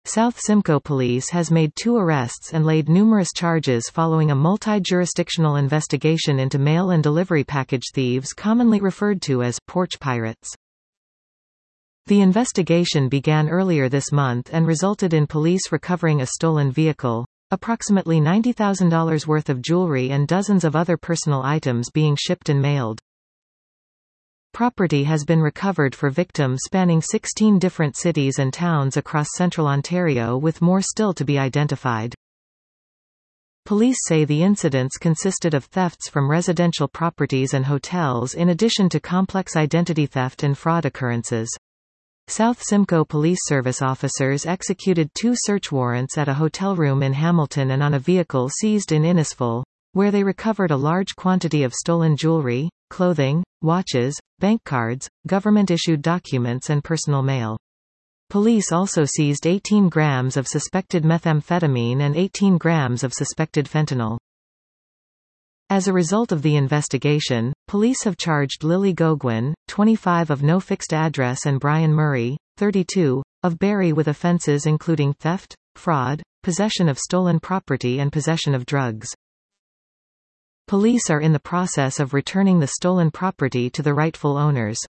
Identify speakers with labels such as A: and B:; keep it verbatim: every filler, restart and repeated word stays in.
A: South Simcoe Police has made two arrests and laid numerous charges following a multi-jurisdictional investigation into mail and delivery package thieves commonly referred to as porch pirates. The investigation began earlier this month and resulted in police recovering a stolen vehicle, approximately ninety thousand dollars worth of jewelry and dozens of other personal items being shipped and mailed. Property has been recovered for victims spanning sixteen different cities and towns across central Ontario, with more still to be identified. Police say the incidents consisted of thefts from residential properties and hotels in addition to complex identity theft and fraud occurrences. South Simcoe Police Service officers executed two search warrants at a hotel room in Hamilton and on a vehicle seized in Innisfil, where they recovered a large quantity of stolen jewelry, clothing, watches, bank cards, government-issued documents and personal mail. Police also seized eighteen grams of suspected methamphetamine and eighteen grams of suspected fentanyl. As a result of the investigation, police have charged Lily Goguen, twenty-five, of No Fixed Address, and Brian Murray, thirty-two, of Barrie with offences including theft, fraud, possession of stolen property and possession of drugs. Police are in the process of returning the stolen property to the rightful owners.